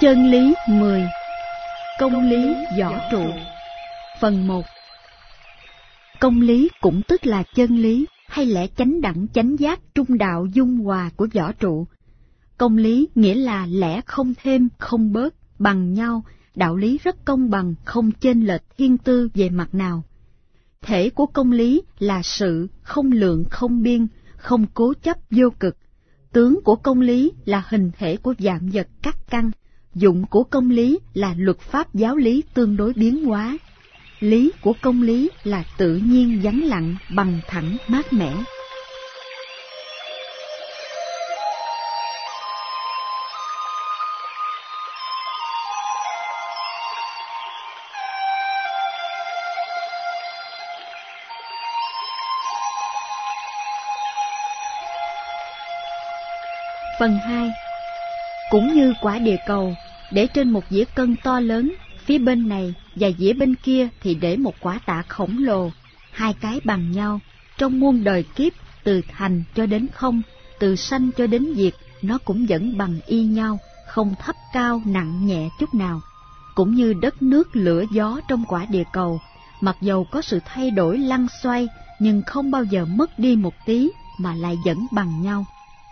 Chân lý 10. Công lý võ trụ. Phần 1. Công lý cũng tức là chân lý, hay lẽ chánh đẳng chánh giác trung đạo dung hòa của võ trụ. Công lý nghĩa là lẽ không thêm, không bớt, bằng nhau, đạo lý rất công bằng, không chênh lệch thiên tư về mặt nào. Thể của công lý là sự, không lượng không biên, không cố chấp vô cực. Tướng của công lý là hình thể của vạn vật các căn. Dụng của công lý là luật pháp giáo lý tương đối biến hóa. Lý của công lý là tự nhiên vắng lặng, bằng thẳng, mát mẻ. Phần 2. Cũng như quả địa cầu, để trên một dĩa cân to lớn, phía bên này và dĩa bên kia thì để một quả tạ khổng lồ, hai cái bằng nhau. Trong muôn đời kiếp, từ thành cho đến không, từ sanh cho đến diệt, nó cũng vẫn bằng y nhau, không thấp cao nặng nhẹ chút nào. Cũng như đất nước lửa gió trong quả địa cầu, mặc dầu có sự thay đổi lăn xoay, nhưng không bao giờ mất đi một tí, mà lại vẫn bằng nhau.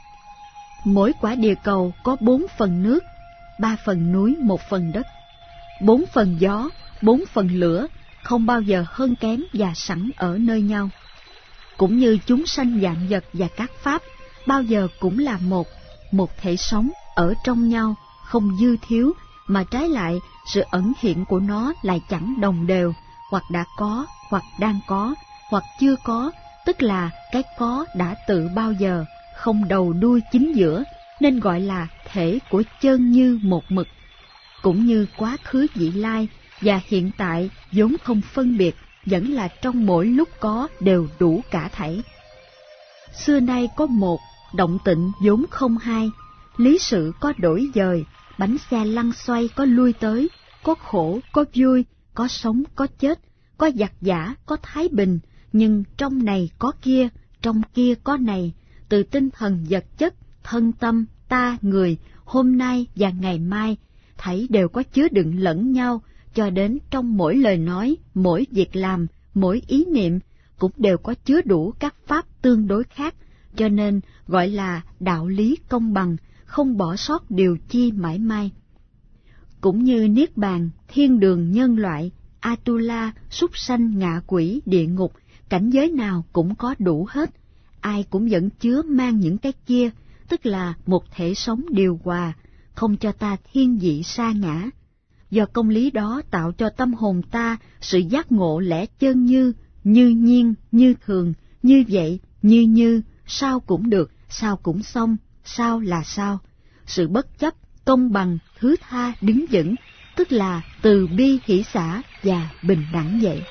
Mỗi quả địa cầu có 4 phần nước, 3 phần núi, 1 phần đất. 4 phần gió, 4 phần lửa, không bao giờ hơn kém và sẵn ở nơi nhau. Cũng như chúng sanh vạn vật và các pháp, bao giờ cũng là một thể sống ở trong nhau, không dư thiếu, mà trái lại sự ẩn hiện của nó lại chẳng đồng đều, hoặc đã có, hoặc đang có, hoặc chưa có, tức là cái có đã tự bao giờ, không đầu đuôi chính giữa, nên gọi là thể của chân như một mực. Cũng như quá khứ vị lai và hiện tại vốn không phân biệt, vẫn là trong mỗi lúc có đều đủ cả thảy. Xưa nay có một, động tịnh vốn không hai, lý sự có đổi dời, bánh xe lăn xoay có lui tới, có khổ, có vui, có sống, có chết, có giặc giã, có thái bình, nhưng trong này có kia, trong kia có này, từ tinh thần vật chất, thân tâm, ta, người, hôm nay và ngày mai, thảy đều có chứa đựng lẫn nhau, cho đến trong mỗi lời nói, mỗi việc làm, mỗi ý niệm, cũng đều có chứa đủ các pháp tương đối khác, cho nên gọi là đạo lý công bằng, không bỏ sót điều chi mãi mai. Cũng như Niết Bàn, thiên đường nhân loại, Atula, súc sanh, ngạ quỷ, địa ngục, cảnh giới nào cũng có đủ hết, ai cũng vẫn chứa mang những cái kia, tức là một thể sống điều hòa, không cho ta thiên vị sa ngã. Do công lý đó tạo cho tâm hồn ta sự giác ngộ lẽ chân như nhiên, như thường, như vậy, như, sao cũng được, sao cũng xong, sao là sao. Sự bất chấp, công bằng, thứ tha đứng vững, tức là từ bi hỷ xả và bình đẳng vậy.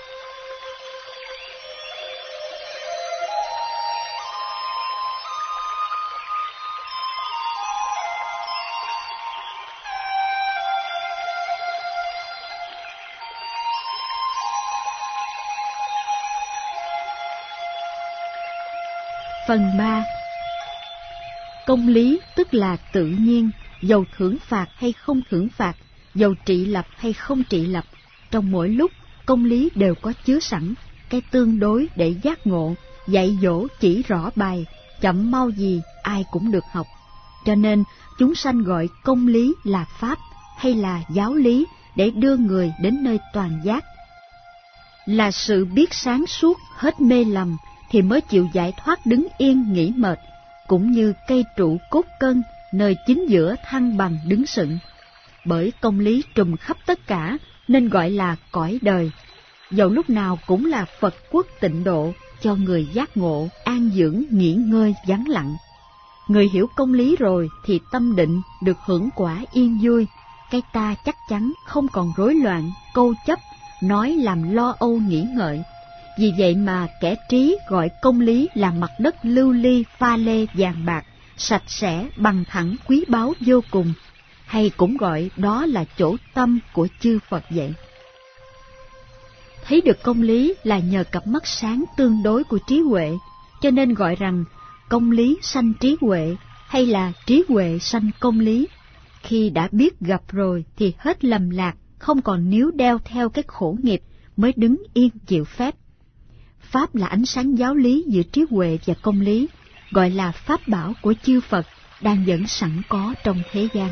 Phần 3. Công lý tức là tự nhiên, dầu thưởng phạt hay không thưởng phạt, dầu trị lập hay không trị lập, trong mỗi lúc công lý đều có chứa sẵn cái tương đối để giác ngộ, dạy dỗ chỉ rõ bài, chậm mau gì ai cũng được học. Cho nên chúng sanh gọi công lý là pháp hay là giáo lý để đưa người đến nơi toàn giác. Là sự biết sáng suốt hết mê lầm thì mới chịu giải thoát đứng yên nghỉ mệt, cũng như cây trụ cốt cân, nơi chính giữa thăng bằng đứng sững. Bởi công lý trùm khắp tất cả, nên gọi là cõi đời. Dầu lúc nào cũng là Phật quốc tịnh độ, cho người giác ngộ, an dưỡng, nghỉ ngơi, vắng lặng. Người hiểu công lý rồi thì tâm định được hưởng quả yên vui, cái ta chắc chắn không còn rối loạn, câu chấp, nói làm lo âu nghĩ ngợi. Vì vậy mà kẻ trí gọi công lý là mặt đất lưu ly pha lê vàng bạc, sạch sẽ, bằng thẳng, quý báu vô cùng, hay cũng gọi đó là chỗ tâm của chư Phật vậy. Thấy được công lý là nhờ cặp mắt sáng tương đối của trí huệ, cho nên gọi rằng công lý sanh trí huệ, hay là trí huệ sanh công lý. khi đã biết gặp rồi thì hết lầm lạc, không còn níu đeo theo cái khổ nghiệp, mới đứng yên chịu phép. Pháp là ánh sáng giáo lý giữa trí huệ và công lý, gọi là pháp bảo của chư Phật, đang vẫn sẵn có trong thế gian.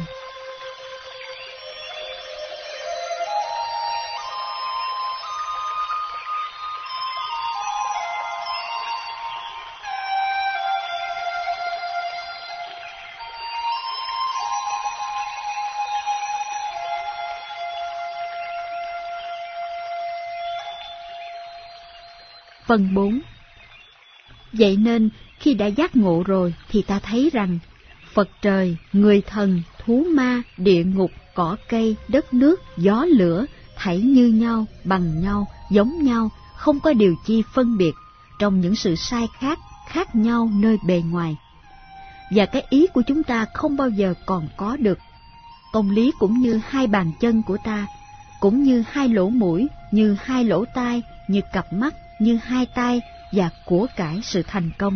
Phần 4. Vậy nên, khi đã giác ngộ rồi thì ta thấy rằng Phật trời, người thần, thú ma, địa ngục, cỏ cây, đất nước, gió lửa, thảy như nhau, bằng nhau, giống nhau, không có điều chi phân biệt trong những sự sai khác nhau nơi bề ngoài. Và cái ý của chúng ta không bao giờ còn có được. Công lý cũng như hai bàn chân của ta, cũng như hai lỗ mũi, như hai lỗ tai, như cặp mắt, như hai tay và của cải sự thành công.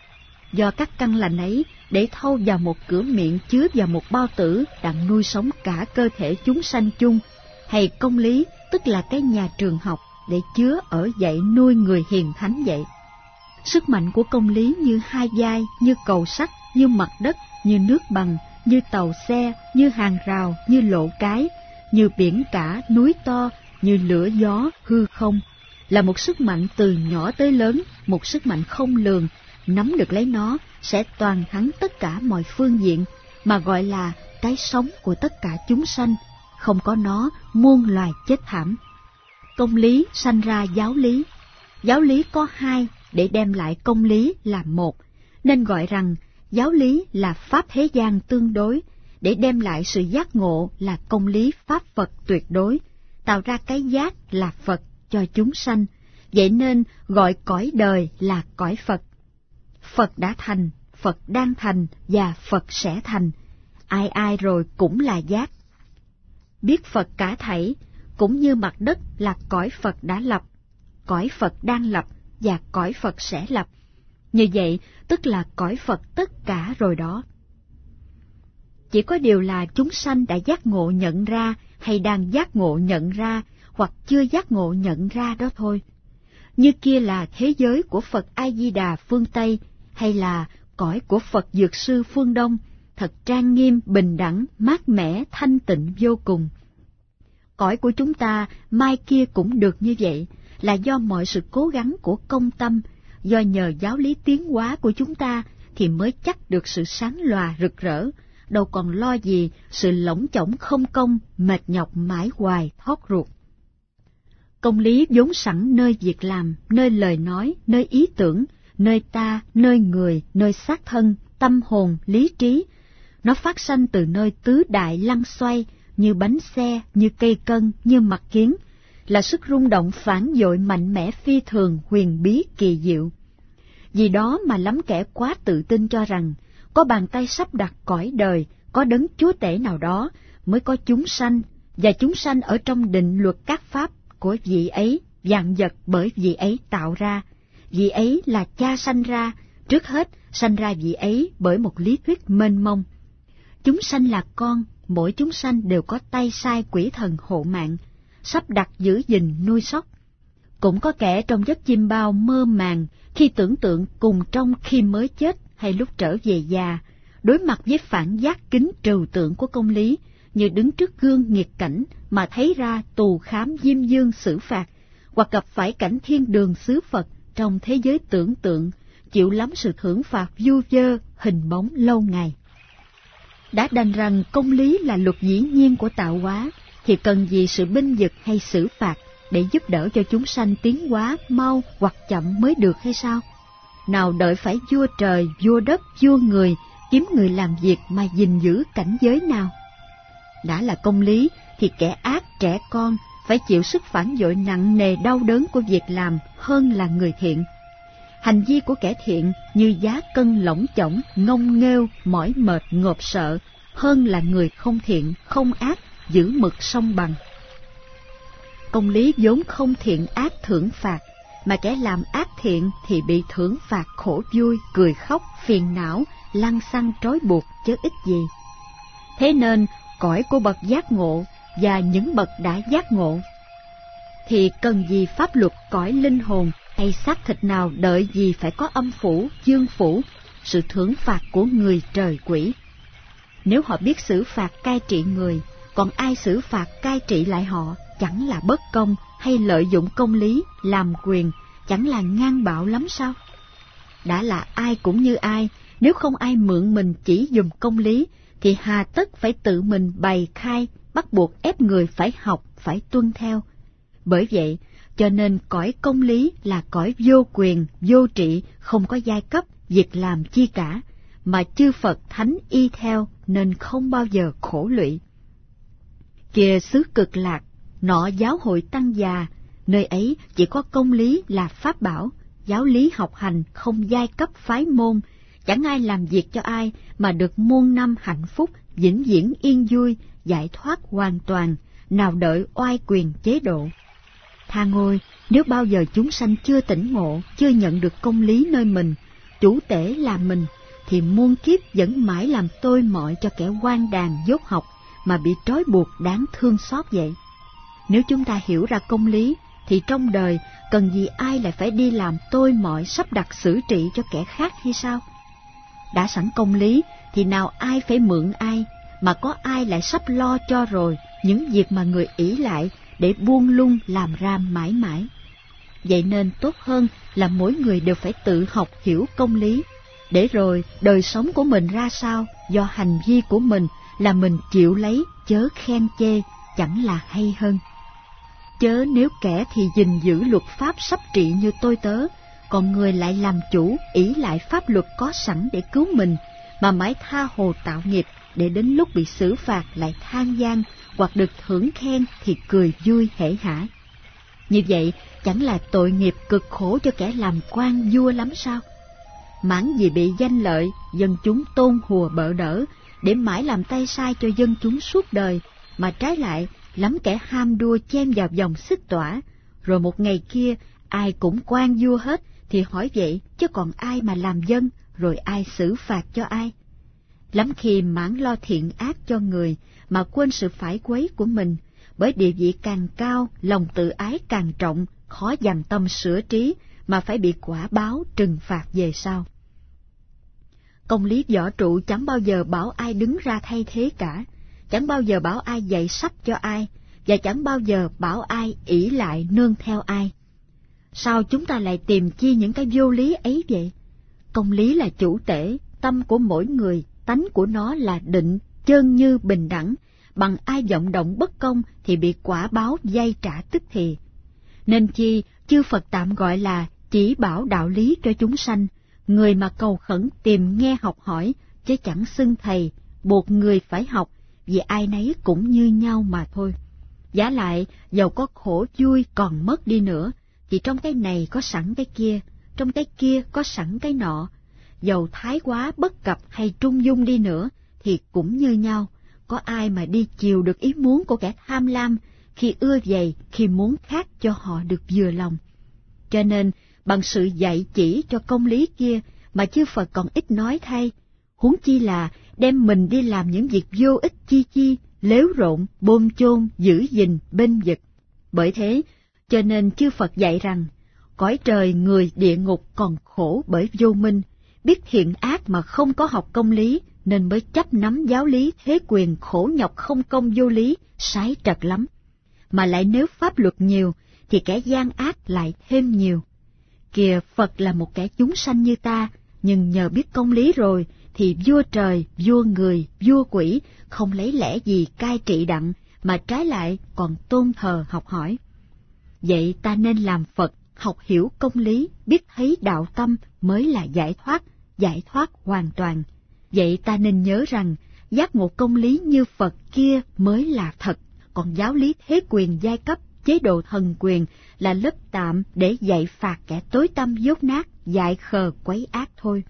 Do các căn lành ấy để thâu vào một cửa miệng chứa vào một bao tử đặng nuôi sống cả cơ thể chúng sanh chung, hay công lý tức là cái nhà trường học để chứa ở dạy nuôi người hiền thánh vậy. Sức mạnh của công lý như hai vai, như cầu sắt, như mặt đất, như nước bằng, như tàu xe, như hàng rào, như lộ cái, như biển cả, núi to, như lửa gió, hư không, là một sức mạnh từ nhỏ tới lớn, một sức mạnh không lường, nắm được lấy nó sẽ toàn thắng tất cả mọi phương diện, mà gọi là cái sống của tất cả chúng sanh. Không có nó, muôn loài chết thảm. Công lý sanh ra giáo lý có hai để đem lại công lý là một, nên gọi rằng giáo lý là pháp thế gian tương đối, để đem lại sự giác ngộ là công lý pháp Phật tuyệt đối, tạo ra cái giác là Phật cho chúng sanh. Vậy nên gọi cõi đời là cõi Phật. Phật đã thành, Phật đang thành và Phật sẽ thành. Ai ai rồi cũng là giác. Biết Phật cả thảy, cũng như mặt đất là cõi Phật đã lập, cõi Phật đang lập và cõi Phật sẽ lập. Như vậy, tức là cõi Phật tất cả rồi đó. Chỉ có điều là chúng sanh đã giác ngộ nhận ra, hay đang giác ngộ nhận ra, hoặc chưa giác ngộ nhận ra đó thôi. Như kia là thế giới của Phật A-di-đà phương Tây, hay là cõi của Phật Dược Sư phương Đông, thật trang nghiêm, bình đẳng, mát mẻ, thanh tịnh vô cùng. Cõi của chúng ta mai kia cũng được như vậy, là do mọi sự cố gắng của công tâm, do nhờ giáo lý tiến hóa của chúng ta thì mới chắc được sự sáng lòa rực rỡ, đâu còn lo gì sự lỏng chỏng không công, mệt nhọc mãi hoài thót ruột. Công lý vốn sẵn nơi việc làm, nơi lời nói, nơi ý tưởng, nơi ta, nơi người, nơi xác thân, tâm hồn, lý trí. Nó phát sanh từ nơi tứ đại lăn xoay, như bánh xe, như cây cân, như mặt kiến, là sức rung động phản dội mạnh mẽ phi thường, huyền bí kỳ diệu. Vì đó mà lắm kẻ quá tự tin cho rằng có bàn tay sắp đặt cõi đời, có đấng chúa tể nào đó mới có chúng sanh, và chúng sanh ở trong định luật các pháp của vị ấy, vạn vật bởi vị ấy tạo ra. Vị ấy là cha sanh ra, trước hết sanh ra vị ấy bởi một lý thuyết mênh mông. Chúng sanh là con, mỗi chúng sanh đều có tay sai quỷ thần hộ mạng, sắp đặt giữ gìn nuôi sóc. Cũng có kẻ trong giấc chim bao mơ màng, khi tưởng tượng cùng trong khi mới chết hay lúc trở về già, đối mặt với phản giác kính trừu tượng của công lý, như đứng trước gương nghiệt cảnh mà thấy ra tù khám diêm dương xử phạt, hoặc gặp phải cảnh thiên đường xứ Phật trong thế giới tưởng tượng, chịu lắm sự thưởng phạt vu vơ, hình bóng lâu ngày. Đã đành rằng công lý là luật dĩ nhiên của tạo hóa, thì cần gì sự binh vực hay xử phạt để giúp đỡ cho chúng sanh tiến hóa mau hoặc chậm mới được hay sao? Nào đợi phải vua trời, vua đất, vua người, kiếm người làm việc mà gìn giữ cảnh giới nào? Đã là công lý thì kẻ ác trẻ con phải chịu sức phản dội nặng nề đau đớn của việc làm hơn là người thiện. Hành vi của kẻ thiện như giá cân lỏng chỏng, ngông nghêu, mỏi mệt, ngộp sợ, hơn là người không thiện, không ác, giữ mực song bằng. Công lý vốn không thiện ác thưởng phạt, mà kẻ làm ác thiện thì bị thưởng phạt khổ vui, cười khóc, phiền não, lăng xăng trói buộc chứ ích gì. Thế nên cõi của bậc giác ngộ và những bậc đã giác ngộ thì cần gì pháp luật cõi linh hồn hay xác thịt nào đợi gì phải có âm phủ, dương phủ, sự thưởng phạt của người trời quỷ. Nếu họ biết xử phạt cai trị người, còn ai xử phạt cai trị lại họ, chẳng là bất công hay lợi dụng công lý, làm quyền, chẳng là ngang bạo lắm sao? Đã là ai cũng như ai, nếu không ai mượn mình chỉ dùm công lý, thì hà tất phải tự mình bày khai, bắt buộc ép người phải học, phải tuân theo. Bởi vậy, cho nên cõi công lý là cõi vô quyền, vô trị, không có giai cấp, việc làm chi cả, mà chư Phật Thánh y theo nên không bao giờ khổ lụy. Kìa xứ Cực Lạc, nọ giáo hội tăng già, nơi ấy chỉ có công lý là pháp bảo, giáo lý học hành không giai cấp phái môn, chẳng ai làm việc cho ai mà được muôn năm hạnh phúc, vĩnh viễn yên vui, giải thoát hoàn toàn, nào đợi oai quyền chế độ. Tha ngôi, nếu bao giờ chúng sanh chưa tỉnh ngộ, chưa nhận được công lý nơi mình, chủ tể là mình, thì muôn kiếp vẫn mãi làm tôi mọi cho kẻ quan đàn dốt học mà bị trói buộc đáng thương xót vậy. Nếu chúng ta hiểu ra công lý, thì trong đời cần gì ai lại phải đi làm tôi mọi sắp đặt xử trị cho kẻ khác hay sao? Đã sẵn công lý thì nào ai phải mượn ai, mà có ai lại sắp lo cho rồi những việc mà người ỷ lại để buông lung làm ra mãi mãi. Vậy nên tốt hơn là mỗi người đều phải tự học hiểu công lý, để rồi đời sống của mình ra sao do hành vi của mình là mình chịu lấy, chớ khen chê, chẳng là hay hơn. Chớ nếu kẻ thì gìn giữ luật pháp sắp trị như tôi tớ, còn người lại làm chủ ỷ lại pháp luật có sẵn để cứu mình, mà mãi tha hồ tạo nghiệp, để đến lúc bị xử phạt lại than gian, hoặc được thưởng khen thì cười vui hể hả. Như vậy chẳng là tội nghiệp cực khổ cho kẻ làm quan vua lắm sao? Mãn vì bị danh lợi, dân chúng tôn hùa bợ đỡ, để mãi làm tay sai cho dân chúng suốt đời, mà trái lại lắm kẻ ham đua chen vào vòng xích tỏa, rồi một ngày kia ai cũng quan vua hết, thì hỏi vậy chứ còn ai mà làm dân, rồi ai xử phạt cho ai? Lắm khi mãn lo thiện ác cho người, mà quên sự phải quấy của mình, bởi địa vị càng cao, lòng tự ái càng trọng, khó dằn tâm sửa trí, mà phải bị quả báo trừng phạt về sau. Công lý võ trụ chẳng bao giờ bảo ai đứng ra thay thế cả, chẳng bao giờ bảo ai dạy sách cho ai, và chẳng bao giờ bảo ai ỷ lại nương theo ai. Sao chúng ta lại tìm chi những cái vô lý ấy vậy? Công lý là chủ tể, tâm của mỗi người, tánh của nó là định, chân như bình đẳng, bằng ai vọng động bất công thì bị quả báo dây trả tức thì. Nên chi chư Phật tạm gọi là chỉ bảo đạo lý cho chúng sanh, người mà cầu khẩn tìm nghe học hỏi, chứ chẳng xưng thầy, buộc người phải học, vì ai nấy cũng như nhau mà thôi. Vả lại, dầu có khổ vui còn mất đi nữa, thì trong cái này có sẵn cái kia, trong cái kia có sẵn cái nọ. Dầu thái quá bất cập hay trung dung đi nữa, thì cũng như nhau, có ai mà đi chiều được ý muốn của kẻ tham lam, khi ưa vậy, khi muốn khác cho họ được vừa lòng. Cho nên, bằng sự dạy chỉ cho công lý kia, mà chư Phật còn ít nói thay, huống chi là đem mình đi làm những việc vô ích chi, lếu rộn, bôn chôn, giữ gìn, bênh vực. Bởi thế, cho nên chư Phật dạy rằng, cõi trời người địa ngục còn khổ bởi vô minh, biết thiện ác mà không có học công lý, nên mới chấp nắm giáo lý thế quyền khổ nhọc không công vô lý, sái trật lắm. Mà lại nếu pháp luật nhiều, thì kẻ gian ác lại thêm nhiều. Kìa Phật là một kẻ chúng sanh như ta, nhưng nhờ biết công lý rồi, thì vua trời, vua người, vua quỷ không lấy lẽ gì cai trị đặng, mà trái lại còn tôn thờ học hỏi. Vậy ta nên làm Phật, học hiểu công lý, biết thấy đạo tâm mới là giải thoát hoàn toàn. Vậy ta nên nhớ rằng, giác ngộ công lý như Phật kia mới là thật, còn giáo lý thế quyền giai cấp, chế độ thần quyền là lớp tạm để dạy phạt kẻ tối tăm dốt nát, dại khờ quấy ác thôi.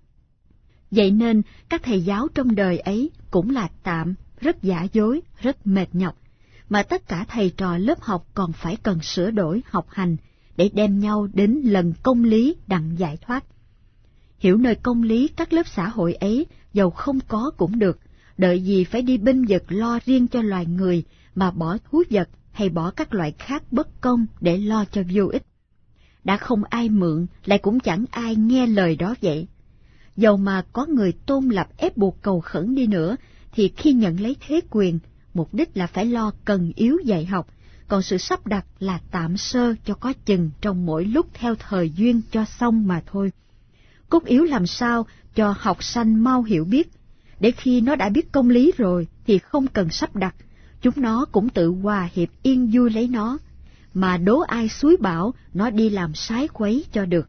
Vậy nên các thầy giáo trong đời ấy cũng là tạm, rất giả dối, rất mệt nhọc, mà tất cả thầy trò lớp học còn phải cần sửa đổi học hành để đem nhau đến lần công lý đặng giải thoát. Hiểu nơi công lý các lớp xã hội ấy, dầu không có cũng được, đợi gì phải đi binh vực lo riêng cho loài người mà bỏ thú vật hay bỏ các loại khác bất công để lo cho vô ích. Đã không ai mượn, lại cũng chẳng ai nghe lời đó vậy. Dầu mà có người tôn lập ép buộc cầu khẩn đi nữa, thì khi nhận lấy thế quyền, mục đích là phải lo cần yếu dạy học, còn sự sắp đặt là tạm sơ cho có chừng trong mỗi lúc theo thời duyên cho xong mà thôi. Cốt yếu làm sao cho học sanh mau hiểu biết, để khi nó đã biết công lý rồi thì không cần sắp đặt, chúng nó cũng tự hòa hiệp yên vui lấy nó, mà đố ai xúi bảo nó đi làm sái quấy cho được.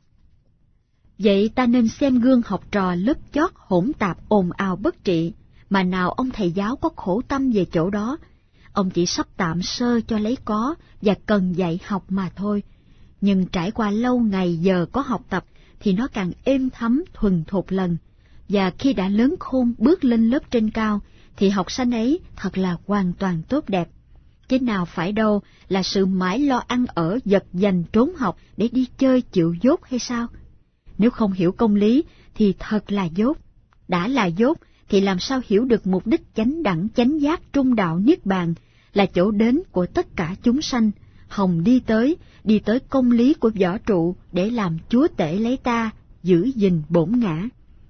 Vậy ta nên xem gương học trò lớp chót hỗn tạp ồn ào bất trị, mà nào ông thầy giáo có khổ tâm về chỗ đó. Ông chỉ sắp tạm sơ cho lấy có và cần dạy học mà thôi. Nhưng trải qua lâu ngày giờ có học tập thì nó càng êm thấm thuần thục lần. Và khi đã lớn khôn bước lên lớp trên cao thì học sinh ấy thật là hoàn toàn tốt đẹp. Chứ nào phải đâu là sự mãi lo ăn ở giật giành trốn học để đi chơi chịu dốt hay sao? Nếu không hiểu công lý thì thật là dốt. Đã là dốt thì làm sao hiểu được mục đích chánh đẳng chánh giác trung đạo niết bàn là chỗ đến của tất cả chúng sanh, hòng đi tới công lý của võ trụ để làm chúa tể lấy ta, giữ gìn bổn ngã.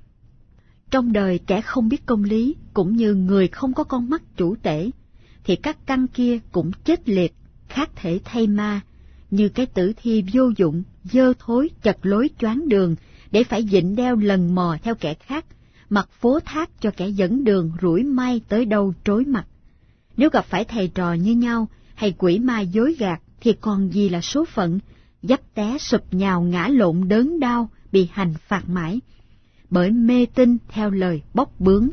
Trong đời kẻ không biết công lý, cũng như người không có con mắt chủ tể, thì các căn kia cũng chết liệt, khác thể thay ma, như cái tử thi vô dụng, dơ thối, chật lối choáng đường, để phải dịnh đeo lần mò theo kẻ khác, mặc phố thác cho kẻ dẫn đường rủi may tới đâu trối mặt. Nếu gặp phải thầy trò như nhau, hay quỷ ma dối gạt, thì còn gì là số phận, dấp té sụp nhào ngã lộn đớn đau, bị hành phạt mãi, bởi mê tín theo lời bóc bướm.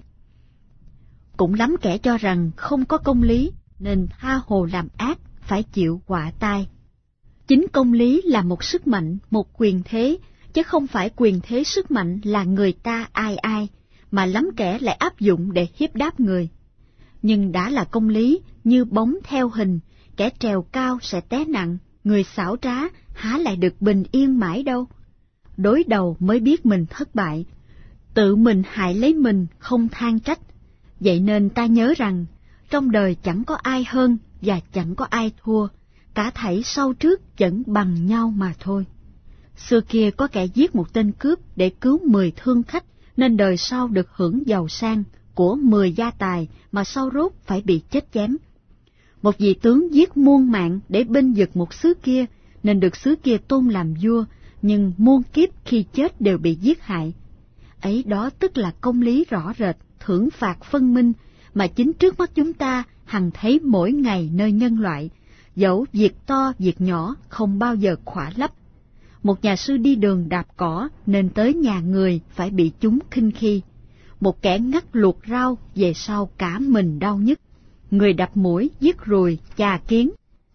Cũng lắm kẻ cho rằng không có công lý, nên tha hồ làm ác, phải chịu họa tai. Chính công lý là một sức mạnh, một quyền thế, chứ không phải quyền thế sức mạnh là người ta ai ai, mà lắm kẻ lại áp dụng để hiếp đáp người. Nhưng đã là công lý, như bóng theo hình, kẻ trèo cao sẽ té nặng, người xảo trá há lại được bình yên mãi đâu. Đối đầu mới biết mình thất bại, tự mình hại lấy mình không than trách. Vậy nên ta nhớ rằng, trong đời chẳng có ai hơn và chẳng có ai thua, cả thảy sau trước vẫn bằng nhau mà thôi. Xưa kia có kẻ giết một tên cướp để cứu 10 thương khách, nên đời sau được hưởng giàu sang của 10 gia tài mà sau rốt phải bị chết chém. Một vị tướng giết muôn mạng để binh vực một xứ kia, nên được xứ kia tôn làm vua, nhưng muôn kiếp khi chết đều bị giết hại. Ấy đó tức là công lý rõ rệt, thưởng phạt phân minh, mà chính trước mắt chúng ta hằng thấy mỗi ngày nơi nhân loại, dẫu việc to việc nhỏ không bao giờ khỏa lấp. Một nhà sư đi đường đạp cỏ nên tới nhà người phải bị chúng khinh khi. Một kẻ ngắt luộc rau về sau cả mình đau nhức. Người đập muỗi giết ruồi chà kiến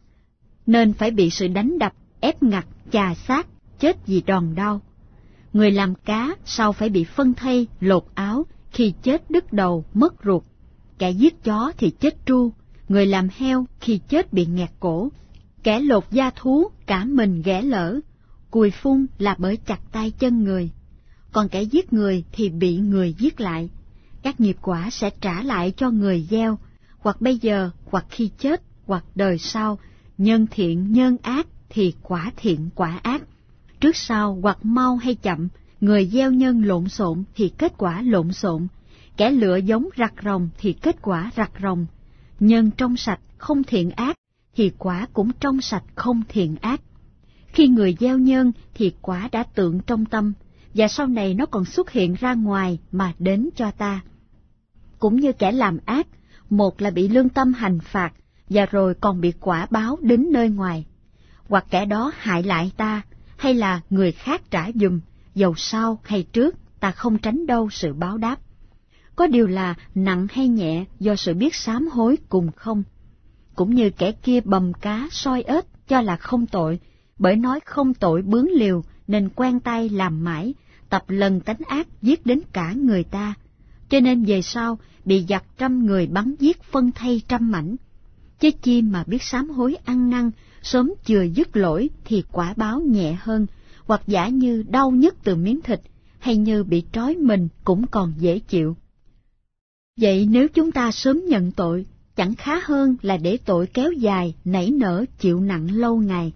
nên phải bị sự đánh đập, ép ngặt, chà xác, chết vì đòn đau. Người làm cá sau phải bị phân thây, lột áo, khi chết đứt đầu, mất ruột. Kẻ giết chó thì chết tru, người làm heo khi chết bị nghẹt cổ. Kẻ lột da thú cả mình ghẻ lỡ, cùi phun là bởi chặt tay chân người. Còn kẻ giết người thì bị người giết lại. Các nghiệp quả sẽ trả lại cho người gieo, hoặc bây giờ, hoặc khi chết, hoặc đời sau. Nhân thiện nhân ác thì quả thiện quả ác. Trước sau hoặc mau hay chậm, người gieo nhân lộn xộn thì kết quả lộn xộn. Kẻ lựa giống rặt rồng thì kết quả rặt rồng. Nhân trong sạch không thiện ác thì quả cũng trong sạch không thiện ác. Khi người gieo nhân thì quả đã tượng trong tâm, và sau này nó còn xuất hiện ra ngoài mà đến cho ta. Cũng như kẻ làm ác, một là bị lương tâm hành phạt, và rồi còn bị quả báo đến nơi ngoài. Hoặc kẻ đó hại lại ta, hay là người khác trả giùm, dầu sau hay trước, ta không tránh đâu sự báo đáp. Có điều là nặng hay nhẹ do sự biết sám hối cùng không. Cũng như kẻ kia bầm cá soi ếch cho là không tội, bởi nói không tội bướng liều nên quen tay làm mãi, tập lần tánh ác giết đến cả người ta, cho nên về sau bị giặc 100 người bắn giết phân thây 100 mảnh. Chứ chi mà biết sám hối ăn năn, sớm chừa dứt lỗi thì quả báo nhẹ hơn, hoặc giả như đau nhức từ miếng thịt, hay như bị trói mình cũng còn dễ chịu. Vậy nếu chúng ta sớm nhận tội, chẳng khá hơn là để tội kéo dài, nảy nở, chịu nặng lâu ngày.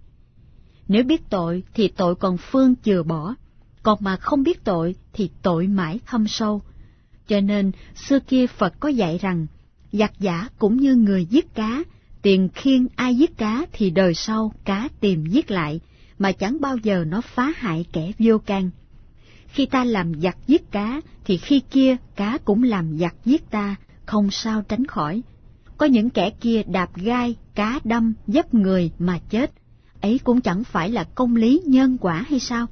Nếu biết tội thì tội còn phương chừa bỏ, còn mà không biết tội thì tội mãi thâm sâu. Cho nên xưa kia Phật có dạy rằng, giặc giả cũng như người giết cá, tiền khiên ai giết cá thì đời sau cá tìm giết lại, mà chẳng bao giờ nó phá hại kẻ vô can. Khi ta làm giặc giết cá, thì khi kia cá cũng làm giặc giết ta, không sao tránh khỏi. Có những kẻ kia đạp gai, cá đâm, dấp người mà chết, ấy cũng chẳng phải là công lý nhân quả hay sao?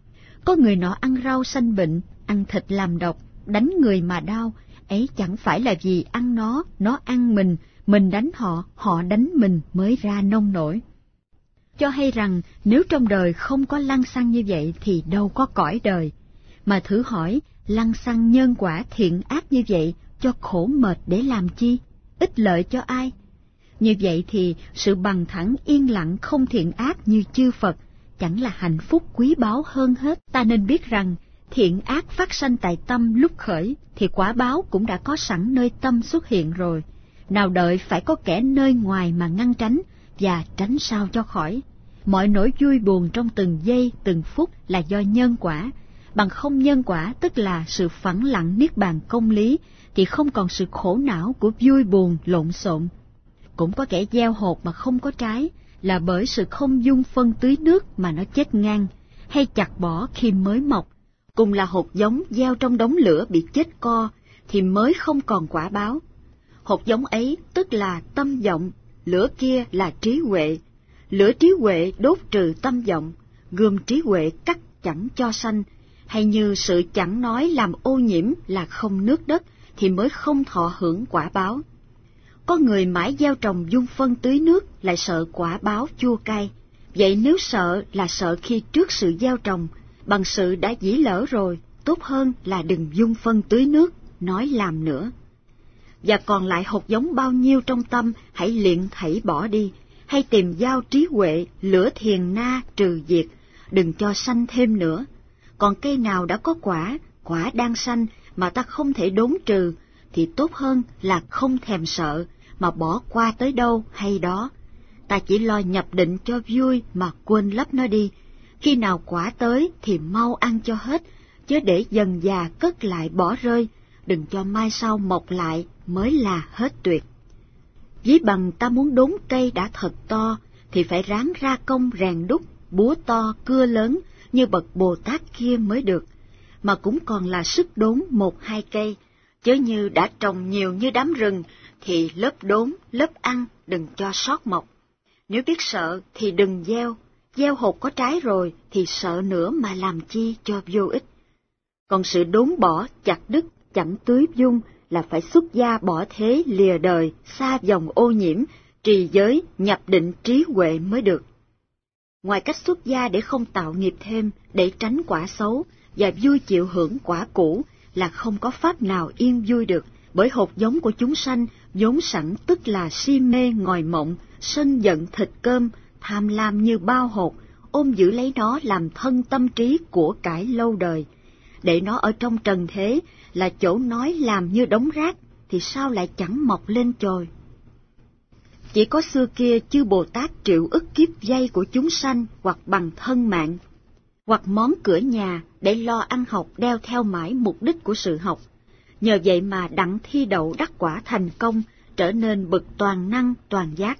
Có người nọ ăn rau sanh bệnh, ăn thịt làm độc, đánh người mà đau, ấy chẳng phải là vì ăn nó ăn mình đánh họ, họ đánh mình mới ra nông nổi. Cho hay rằng nếu trong đời không có lăng xăng như vậy thì đâu có cõi đời. Mà thử hỏi, lăng xăng nhân quả thiện ác như vậy cho khổ mệt để làm chi? Ích lợi cho ai? Như vậy thì sự bằng thẳng yên lặng không thiện ác như chư Phật chẳng là hạnh phúc quý báu hơn hết. Ta nên biết rằng thiện ác phát sanh tại tâm lúc khởi thì quả báo cũng đã có sẵn nơi tâm xuất hiện rồi. Nào đợi phải có kẻ nơi ngoài mà ngăn tránh và tránh sao cho khỏi. Mọi nỗi vui buồn trong từng giây từng phút là do nhân quả, bằng không nhân quả tức là sự phẳng lặng niết bàn công lý thì không còn sự khổ não của vui buồn lộn xộn. Cũng có kẻ gieo hột mà không có trái, là bởi sự không dung phân tưới nước mà nó chết ngang, hay chặt bỏ khi mới mọc. Cùng là hột giống gieo trong đống lửa bị chết co, thì mới không còn quả báo. Hột giống ấy tức là tâm vọng, lửa kia là trí huệ. Lửa trí huệ đốt trừ tâm vọng, gươm trí huệ cắt chẳng cho sanh, hay như sự chẳng nói làm ô nhiễm là không nước đất, thì mới không thọ hưởng quả báo. Có người mãi gieo trồng dung phân tưới nước, lại sợ quả báo chua cay. Vậy nếu sợ là sợ khi trước sự gieo trồng, bằng sự đã dĩ lỡ rồi, tốt hơn là đừng dung phân tưới nước, nói làm nữa. Và còn lại hột giống bao nhiêu trong tâm, hãy liền thảy bỏ đi, hay tìm giao trí huệ, lửa thiền na trừ diệt, đừng cho sanh thêm nữa. Còn cây nào đã có quả, quả đang sanh mà ta không thể đốn trừ, thì tốt hơn là không thèm sợ, mà bỏ qua tới đâu hay đó. Ta chỉ lo nhập định cho vui mà quên lấp nó đi. Khi nào quả tới thì mau ăn cho hết, chớ để dần già cất lại bỏ rơi, đừng cho mai sau mọc lại mới là hết tuyệt. Ví bằng ta muốn đốn cây đã thật to, thì phải ráng ra công rèn đúc, búa to, cưa lớn, như bậc Bồ Tát kia mới được, mà cũng còn là sức đốn 1-2 cây, chớ như đã trồng nhiều như đám rừng, thì lớp đốn, lớp ăn, đừng cho sót mọc. Nếu biết sợ thì đừng gieo hột có trái rồi thì sợ nữa mà làm chi cho vô ích. Còn sự đốn bỏ, chặt đứt, chẳng tưới dung là phải xuất gia bỏ thế lìa đời, xa dòng ô nhiễm, trì giới, nhập định trí huệ mới được. Ngoài cách xuất gia để không tạo nghiệp thêm, để tránh quả xấu và vui chịu hưởng quả cũ, là không có pháp nào yên vui được, bởi hột giống của chúng sanh vốn sẵn tức là si mê ngòi mộng, sân giận thịt cơm, tham lam như bao hột, ôm giữ lấy nó làm thân tâm trí của cải lâu đời. Để nó ở trong trần thế là chỗ nói làm như đống rác, thì sao lại chẳng mọc lên chồi. Chỉ có xưa kia chư Bồ Tát triệu ức kiếp dây của chúng sanh, hoặc bằng thân mạng, hoặc món cửa nhà để lo ăn học đeo theo mãi mục đích của sự học. Nhờ vậy mà đặng thi đậu đắc quả thành công, trở nên bậc toàn năng toàn giác.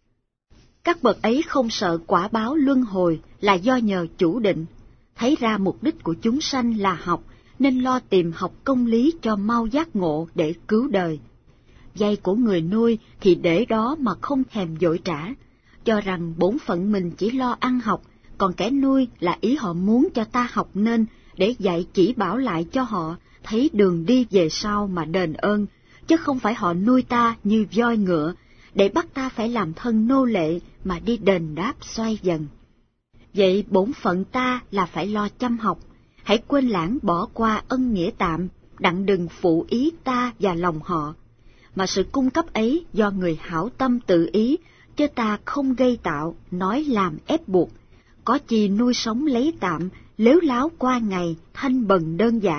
Các bậc ấy không sợ quả báo luân hồi là do nhờ chủ định, thấy ra mục đích của chúng sanh là học, nên lo tìm học công lý cho mau giác ngộ để cứu đời. Dây của người nuôi thì để đó mà không thèm dội trả, cho rằng bổn phận mình chỉ lo ăn học, còn kẻ nuôi là ý họ muốn cho ta học nên, để dạy chỉ bảo lại cho họ, thấy đường đi về sau mà đền ơn, chứ không phải họ nuôi ta như voi ngựa, để bắt ta phải làm thân nô lệ mà đi đền đáp xoay dần. Vậy bổn phận ta là phải lo chăm học, hãy quên lãng bỏ qua ân nghĩa tạm, đặng đừng phụ ý ta và lòng họ. Mà sự cung cấp ấy do người hảo tâm tự ý, chứ ta không gây tạo, nói làm ép buộc. Có chi nuôi sống lấy tạm, lếu láo qua ngày, thanh bần đơn giản,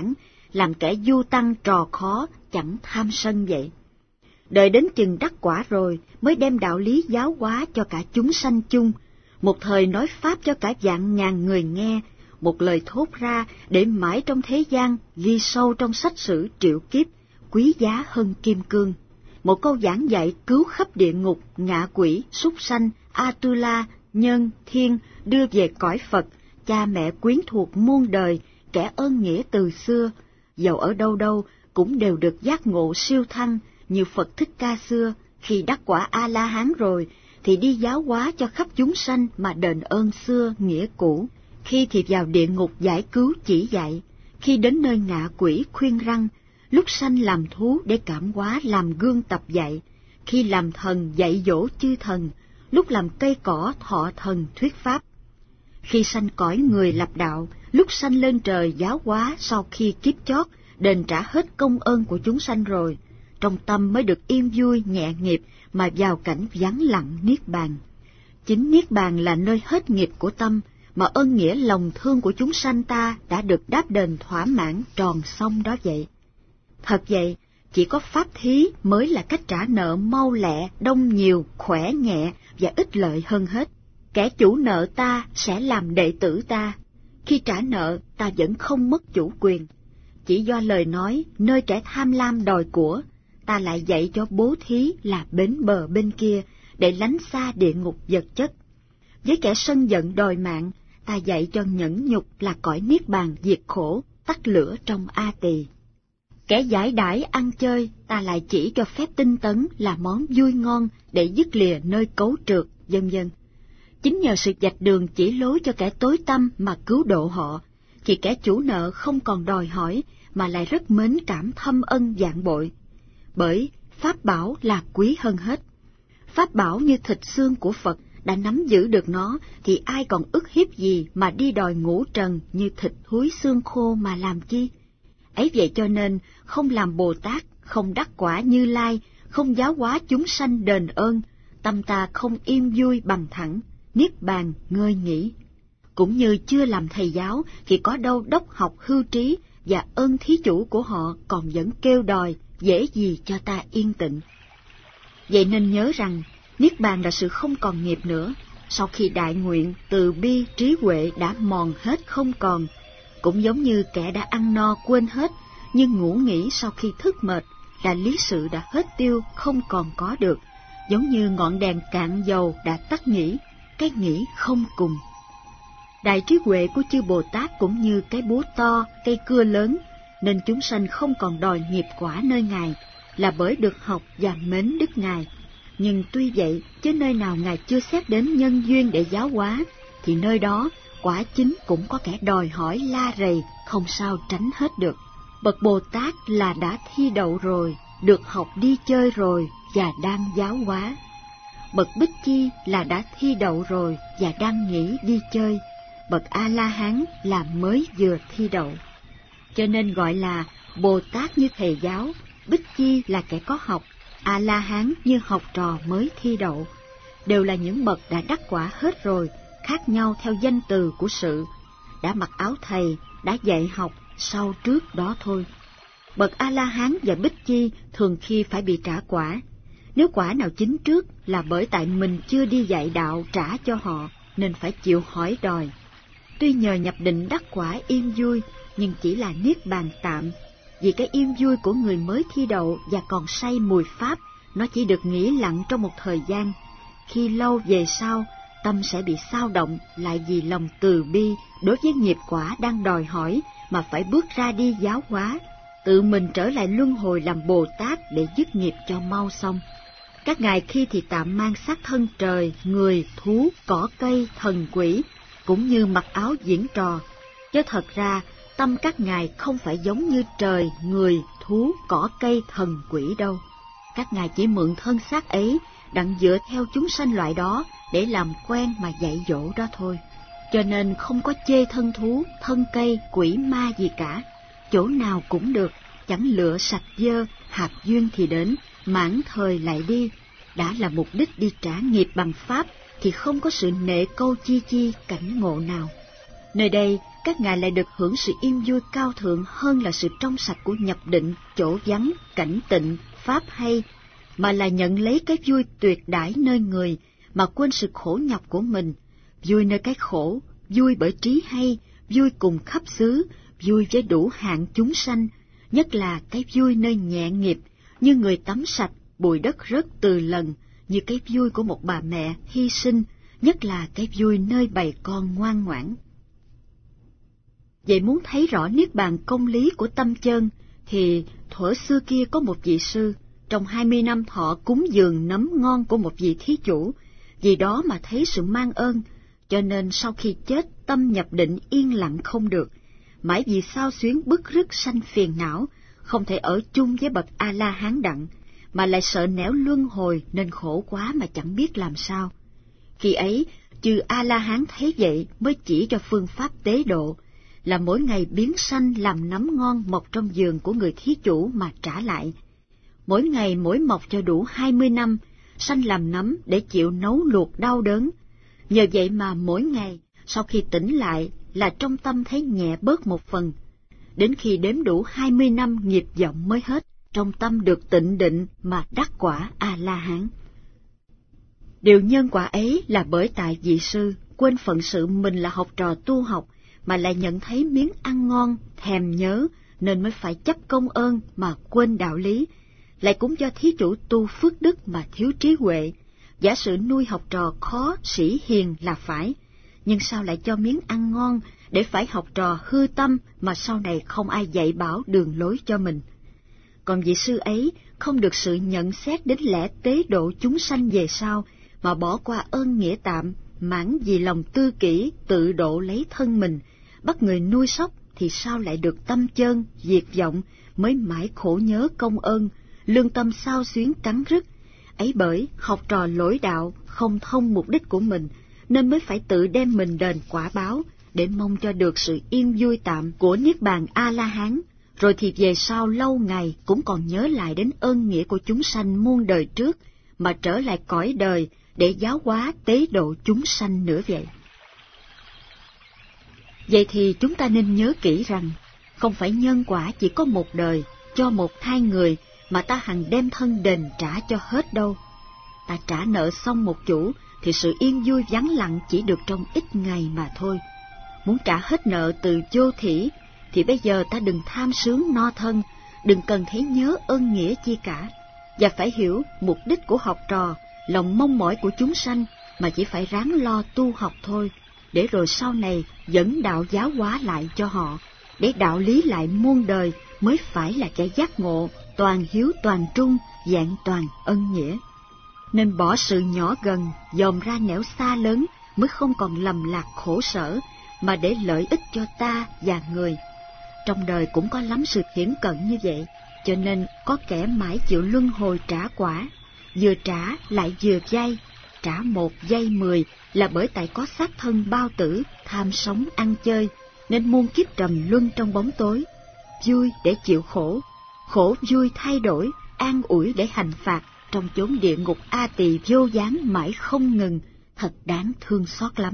làm kẻ du tăng trò khó, chẳng tham sân vậy. Đợi đến chừng đắc quả rồi, mới đem đạo lý giáo hóa cho cả chúng sanh chung, một thời nói pháp cho cả vạn ngàn người nghe, một lời thốt ra để mãi trong thế gian, ghi sâu trong sách sử triệu kiếp, quý giá hơn kim cương. Một câu giảng dạy cứu khắp địa ngục, ngạ quỷ, súc sanh, Atula, nhân, thiên, đưa về cõi Phật, cha mẹ quyến thuộc muôn đời, kẻ ơn nghĩa từ xưa, dầu ở đâu đâu cũng đều được giác ngộ siêu thăng, như Phật Thích Ca xưa, khi đắc quả A-la-hán rồi, thì đi giáo hóa cho khắp chúng sanh mà đền ơn xưa nghĩa cũ, khi thì vào địa ngục giải cứu chỉ dạy, khi đến nơi ngạ quỷ khuyên răng, lúc sanh làm thú để cảm hóa làm gương tập dạy, khi làm thần dạy dỗ chư thần, lúc làm cây cỏ thọ thần thuyết pháp. Khi sanh cõi người lập đạo, lúc sanh lên trời giáo hóa sau khi kiếp chót, đền trả hết công ơn của chúng sanh rồi, trong tâm mới được yên vui nhẹ nghiệp mà vào cảnh vắng lặng niết bàn. Chính niết bàn là nơi hết nghiệp của tâm, mà ơn nghĩa lòng thương của chúng sanh ta đã được đáp đền thỏa mãn tròn xong đó vậy. Thật vậy, chỉ có pháp thí mới là cách trả nợ mau lẹ, đông nhiều, khỏe nhẹ và ích lợi hơn hết. Kẻ chủ nợ ta sẽ làm đệ tử ta. Khi trả nợ, ta vẫn không mất chủ quyền. Chỉ do lời nói, nơi kẻ tham lam đòi của, ta lại dạy cho bố thí là bến bờ bên kia, để lánh xa địa ngục vật chất. Với kẻ sân giận đòi mạng, ta dạy cho nhẫn nhục là cõi niết bàn diệt khổ, tắt lửa trong A Tỳ. Kẻ giải đãi ăn chơi, ta lại chỉ cho phép tinh tấn là món vui ngon để dứt lìa nơi cấu trượt, vân vân. Chính nhờ sự vạch đường chỉ lối cho kẻ tối tăm mà cứu độ họ, thì kẻ chủ nợ không còn đòi hỏi mà lại rất mến cảm thâm ân vạn bội. Bởi pháp bảo là quý hơn hết. Pháp bảo như thịt xương của Phật, đã nắm giữ được nó thì ai còn ức hiếp gì mà đi đòi ngũ trần như thịt thúi xương khô mà làm chi? Ấy vậy cho nên không làm Bồ Tát, không đắc quả Như Lai, không giáo hóa chúng sanh đền ơn, tâm ta không yên vui bằng thẳng, niết bàn ngơi nghỉ. Cũng như chưa làm thầy giáo thì có đâu đốc học hư trí, và ơn thí chủ của họ còn vẫn kêu đòi, dễ gì cho ta yên tịnh. Vậy nên nhớ rằng, niết bàn là sự không còn nghiệp nữa, sau khi đại nguyện, từ bi, trí huệ đã mòn hết không còn, cũng giống như kẻ đã ăn no quên hết, nhưng ngủ nghỉ sau khi thức mệt, là lý sự đã hết tiêu, không còn có được, giống như ngọn đèn cạn dầu đã tắt nghỉ, cái nghỉ không cùng. Đại trí huệ của chư Bồ Tát cũng như cái búa to, cây cưa lớn, nên chúng sanh không còn đòi nghiệp quả nơi Ngài, là bởi được học và mến Đức Ngài. Nhưng tuy vậy, chứ nơi nào Ngài chưa xét đến nhân duyên để giáo hóa, thì nơi đó quả chính cũng có kẻ đòi hỏi la rầy, không sao tránh hết được. Bậc Bồ Tát là đã thi đậu rồi, được học đi chơi rồi và đang giáo hóa. Bậc Bích Chi là đã thi đậu rồi và đang nghỉ đi chơi. Bậc A-la-hán là mới vừa thi đậu. Cho nên gọi là Bồ Tát như thầy giáo, Bích Chi là kẻ có học, A-la-hán như học trò mới thi đậu. Đều là những bậc đã đắc quả hết rồi, khác nhau theo danh từ của sự. Đã mặc áo thầy, đã dạy học, sau trước đó thôi. Bậc A-la-hán và Bích Chi thường khi phải bị trả quả. Nếu quả nào chính trước là bởi tại mình chưa đi dạy đạo trả cho họ, nên phải chịu hỏi đòi. Tuy nhờ nhập định đắc quả yên vui, nhưng chỉ là niết bàn tạm, vì cái yên vui của người mới thi đậu và còn say mùi pháp, nó chỉ được nghỉ lặng trong một thời gian. Khi lâu về sau, tâm sẽ bị xao động lại vì lòng từ bi đối với nghiệp quả đang đòi hỏi mà phải bước ra đi giáo hóa, tự mình trở lại luân hồi làm Bồ Tát để dứt nghiệp cho mau xong. Các ngài khi thì tạm mang xác thân trời, người, thú, cỏ cây, thần quỷ, cũng như mặc áo diễn trò, chứ thật ra tâm các ngài không phải giống như trời, người, thú, cỏ cây, thần quỷ đâu. Các ngài chỉ mượn thân xác ấy, đặng dựa theo chúng sanh loại đó để làm quen mà dạy dỗ đó thôi. Cho nên không có chê thân thú, thân cây, quỷ ma gì cả. Chỗ nào cũng được, chẳng lựa sạch dơ, hạt duyên thì đến, mãn thời lại đi. Đã là mục đích đi trả nghiệp bằng pháp, thì không có sự nệ câu chi chi cảnh ngộ nào. Nơi đây, các ngài lại được hưởng sự yên vui cao thượng hơn là sự trong sạch của nhập định, chỗ vắng, cảnh tịnh, pháp hay, mà là nhận lấy cái vui tuyệt đãi nơi người, mà quên sự khổ nhọc của mình, vui nơi cái khổ, vui bởi trí hay, vui cùng khắp xứ, vui với đủ hạng chúng sanh, nhất là cái vui nơi nhẹ nghiệp, như người tắm sạch, bụi đất rớt từ lần, như cái vui của một bà mẹ hy sinh, nhất là cái vui nơi bầy con ngoan ngoãn. Vậy muốn thấy rõ niết bàn công lý của tâm chân, thì thuở xưa kia có một vị sư, trong 20 năm thọ cúng dường nấm ngon của một vị thí chủ, vì đó mà thấy sự mang ơn, cho nên sau khi chết tâm nhập định yên lặng không được, mãi vì xao xuyến bức rứt sanh phiền não, không thể ở chung với bậc A-la-hán đặng, mà lại sợ nẻo luân hồi nên khổ quá mà chẳng biết làm sao. Khi ấy, chư A-la-hán thấy vậy mới chỉ cho phương pháp tế độ, là mỗi ngày biến sanh làm nấm ngon mọc trong vườn của người thí chủ mà trả lại. Mỗi ngày mỗi mọc cho đủ 20 năm, sanh làm nấm để chịu nấu luộc đau đớn. Nhờ vậy mà mỗi ngày, sau khi tỉnh lại là trong tâm thấy nhẹ bớt một phần. Đến khi đếm đủ 20 năm nghiệp vọng mới hết, trong tâm được tịnh định mà đắc quả A-la-hán. Điều nhân quả ấy là bởi tại vị sư quên phận sự mình là học trò tu học, mà lại nhận thấy miếng ăn ngon, thèm nhớ, nên mới phải chấp công ơn mà quên đạo lý, lại cũng do thí chủ tu phước đức mà thiếu trí huệ. Giả sử nuôi học trò khó, sĩ hiền là phải, nhưng sao lại cho miếng ăn ngon để phải học trò hư tâm mà sau này không ai dạy bảo đường lối cho mình. Còn vị sư ấy không được sự nhận xét đến lẽ tế độ chúng sanh về sau, mà bỏ qua ơn nghĩa tạm, mãn vì lòng tư kỷ tự độ lấy thân mình, bắt người nuôi sóc thì sao lại được tâm chơn, diệt vọng, mới mãi khổ nhớ công ơn, lương tâm xao xuyến cắn rứt. Ấy bởi học trò lỗi đạo, không thông mục đích của mình, nên mới phải tự đem mình đền quả báo, để mong cho được sự yên vui tạm của niết bàn A-la-hán, rồi thì về sau lâu ngày cũng còn nhớ lại đến ơn nghĩa của chúng sanh muôn đời trước, mà trở lại cõi đời để giáo hóa tế độ chúng sanh nữa vậy. Vậy thì chúng ta nên nhớ kỹ rằng, không phải nhân quả chỉ có một đời, cho một hai người, mà ta hằng đem thân đền trả cho hết đâu. Ta trả nợ xong một chủ, thì sự yên vui vắng lặng chỉ được trong ít ngày mà thôi. Muốn trả hết nợ từ vô thỉ, thì bây giờ ta đừng tham sướng no thân, đừng cần thấy nhớ ơn nghĩa chi cả, và phải hiểu mục đích của học trò, lòng mong mỏi của chúng sanh, mà chỉ phải ráng lo tu học thôi, để rồi sau này dẫn đạo giáo hóa lại cho họ, để đạo lý lại muôn đời mới phải là kẻ giác ngộ, toàn hiếu toàn trung, vẹn toàn ân nghĩa. Nên bỏ sự nhỏ gần, dòm ra nẻo xa lớn, mới không còn lầm lạc khổ sở, mà để lợi ích cho ta và người. Trong đời cũng có lắm sự hiển cận như vậy, cho nên có kẻ mãi chịu luân hồi trả quả, vừa trả lại vừa vay, trả 1 vay 10 là bởi tại có xác thân bao tử, tham sống ăn chơi, nên muôn kiếp trầm luân trong bóng tối. Vui để chịu khổ, khổ vui thay đổi, an ủi để hành phạt, trong chốn địa ngục A Tỳ vô gián mãi không ngừng, thật đáng thương xót lắm.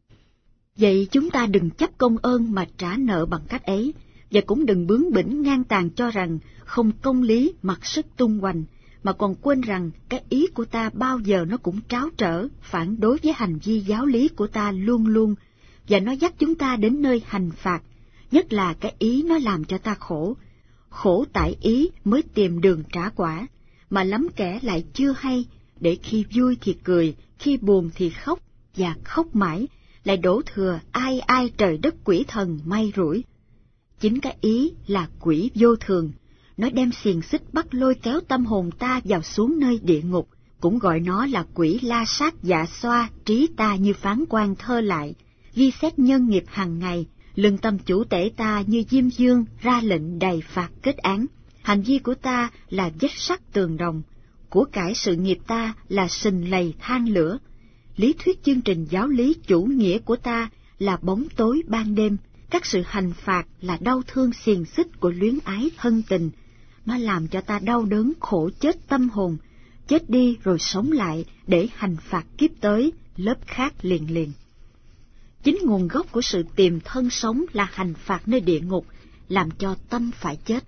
Vậy chúng ta đừng chấp công ơn mà trả nợ bằng cách ấy, và cũng đừng bướng bỉnh ngang tàn cho rằng không công lý mặc sức tung hoành, mà còn quên rằng cái ý của ta bao giờ nó cũng tráo trở, phản đối với hành vi giáo lý của ta luôn luôn, và nó dắt chúng ta đến nơi hành phạt, nhất là cái ý nó làm cho ta khổ. Khổ tại ý mới tìm đường trả quả, mà lắm kẻ lại chưa hay, để khi vui thì cười, khi buồn thì khóc, và khóc mãi, lại đổ thừa ai ai trời đất quỷ thần may rủi. Chính cái ý là quỷ vô thường, nó đem xiềng xích bắt lôi kéo tâm hồn ta vào xuống nơi địa ngục, cũng gọi nó là quỷ la sát dạ xoa trí ta như phán quan thơ lại, ghi xét nhân nghiệp hàng ngày, lương tâm chủ tể ta như diêm dương ra lệnh đầy phạt kết án. Hành vi của ta là vết sắt tường đồng, của cải sự nghiệp ta là sình lầy than lửa. Lý thuyết chương trình giáo lý chủ nghĩa của ta là bóng tối ban đêm, các sự hành phạt là đau thương xiềng xích của luyến ái thân tình. Nó làm cho ta đau đớn khổ chết tâm hồn, chết đi rồi sống lại để hành phạt kiếp tới, lớp khác liền liền. Chính nguồn gốc của sự tìm thân sống là hành phạt nơi địa ngục, làm cho tâm phải chết.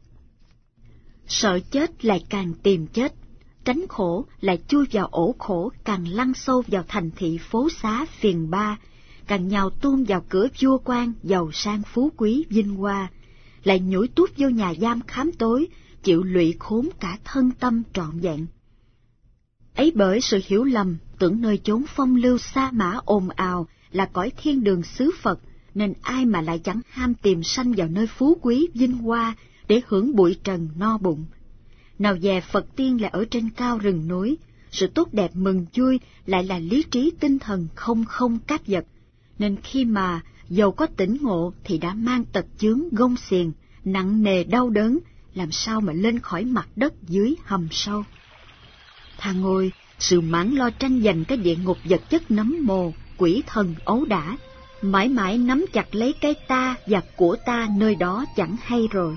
Sợ chết lại càng tìm chết, tránh khổ lại chui vào ổ khổ, càng lăn sâu vào thành thị phố xá phiền ba, càng nhào tuôn vào cửa vua quan giàu sang phú quý vinh hoa, lại nhủi tút vô nhà giam khám tối, chịu lụy khốn cả thân tâm trọn vẹn. Ấy bởi sự hiểu lầm, tưởng nơi chốn phong lưu sa mã ồn ào là cõi thiên đường xứ Phật, nên ai mà lại chẳng ham tìm sanh vào nơi phú quý vinh hoa để hưởng bụi trần no bụng. Nào dè Phật tiên là ở trên cao rừng núi, sự tốt đẹp mừng vui lại là lý trí tinh thần không cáp vật, nên khi mà dầu có tỉnh ngộ thì đã mang tật chướng gông xiềng, nặng nề đau đớn, làm sao mà lên khỏi mặt đất dưới hầm sâu. Thà ngồi, sự mãn lo tranh giành cái địa ngục vật chất nấm mồ, quỷ thần ấu đả, mãi mãi nắm chặt lấy cái ta và của ta nơi đó chẳng hay rồi.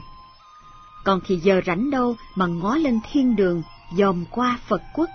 Còn thì giờ rảnh đâu mà ngó lên thiên đường, dòm qua Phật quốc.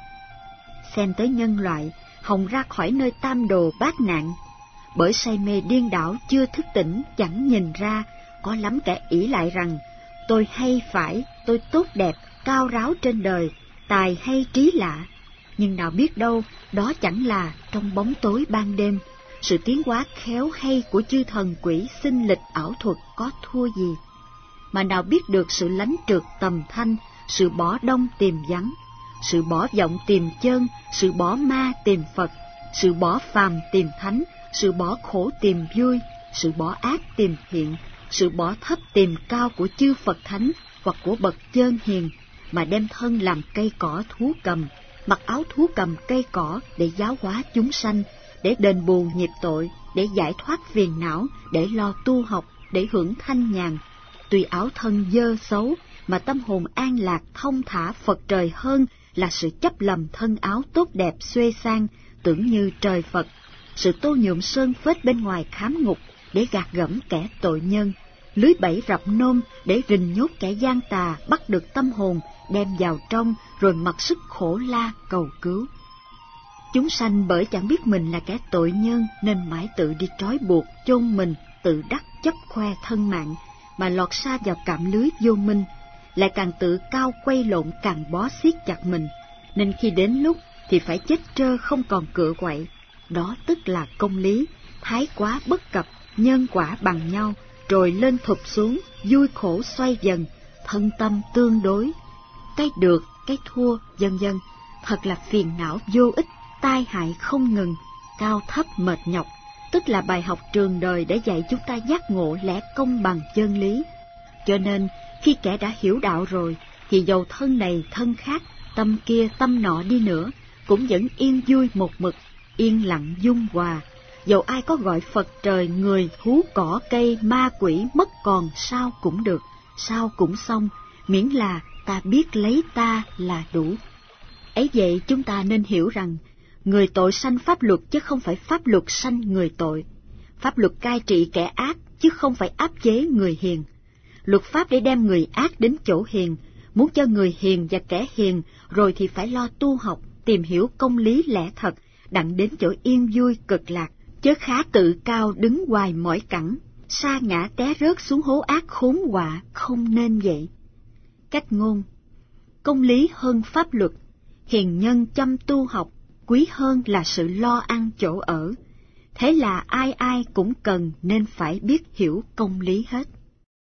Xem tới nhân loại, hòng ra khỏi nơi tam đồ bát nạn. Bởi say mê điên đảo chưa thức tỉnh, chẳng nhìn ra, có lắm kẻ ỷ lại rằng, tôi hay phải, tôi tốt đẹp, cao ráo trên đời, tài hay trí lạ. Nhưng nào biết đâu, đó chẳng là trong bóng tối ban đêm, sự tiến hóa khéo hay của chư thần quỷ sinh lịch ảo thuật có thua gì. Mà nào biết được sự lánh trượt tầm thanh, sự bỏ đông tìm vắng, sự bỏ vọng tìm chân, sự bỏ ma tìm Phật, sự bỏ phàm tìm thánh, sự bỏ khổ tìm vui, sự bỏ ác tìm thiện, sự bỏ thấp tìm cao của chư Phật thánh hoặc của bậc chơn hiền, mà đem thân làm cây cỏ thú cầm, mặc áo thú cầm cây cỏ để giáo hóa chúng sanh, để đền bù nghiệp tội, để giải thoát phiền não, để lo tu học, để hưởng thanh nhàn. Tuy áo thân dơ xấu, mà tâm hồn an lạc thông thả Phật trời hơn là sự chấp lầm thân áo tốt đẹp xuê sang, tưởng như trời Phật, sự tô nhuộm sơn phết bên ngoài khám ngục để gạt gẫm kẻ tội nhân, lưới bẫy rập nôm để rình nhốt kẻ gian tà, bắt được tâm hồn đem vào trong rồi mặc sức khổ la cầu cứu. Chúng sanh bởi chẳng biết mình là kẻ tội nhân nên mãi tự đi trói buộc chôn mình, tự đắc chấp khoe thân mạng mà lọt xa vào cạm lưới vô minh, lại càng tự cao quay lộn càng bó siết chặt mình, nên khi đến lúc thì phải chết trơ không còn cựa quậy. Đó tức là công lý, thái quá bất cập, nhân quả bằng nhau, rồi lên thụp xuống, vui khổ xoay dần, thân tâm tương đối, cái được, cái thua, vân vân, thật là phiền não vô ích, tai hại không ngừng, cao thấp mệt nhọc, tức là bài học trường đời để dạy chúng ta giác ngộ lẽ công bằng chân lý. Cho nên, khi kẻ đã hiểu đạo rồi, thì dầu thân này thân khác, tâm kia tâm nọ đi nữa, cũng vẫn yên vui một mực, yên lặng dung hòa. Dầu ai có gọi Phật trời, người, thú, cỏ, cây, ma quỷ mất còn sao cũng được, sao cũng xong, miễn là ta biết lấy ta là đủ. Ấy vậy chúng ta nên hiểu rằng, người tội sanh pháp luật chứ không phải pháp luật sanh người tội. Pháp luật cai trị kẻ ác chứ không phải áp chế người hiền. Luật pháp để đem người ác đến chỗ hiền, muốn cho người hiền và kẻ hiền rồi thì phải lo tu học, tìm hiểu công lý lẽ thật, đặng đến chỗ yên vui cực lạc, chớ khá tự cao đứng hoài mỏi cẳng, sa ngã té rớt xuống hố ác khốn họa, không nên vậy. Cách ngôn: công lý hơn pháp luật, hiền nhân chăm tu học, quý hơn là sự lo ăn chỗ ở. Thế là ai ai cũng cần nên phải biết hiểu công lý hết.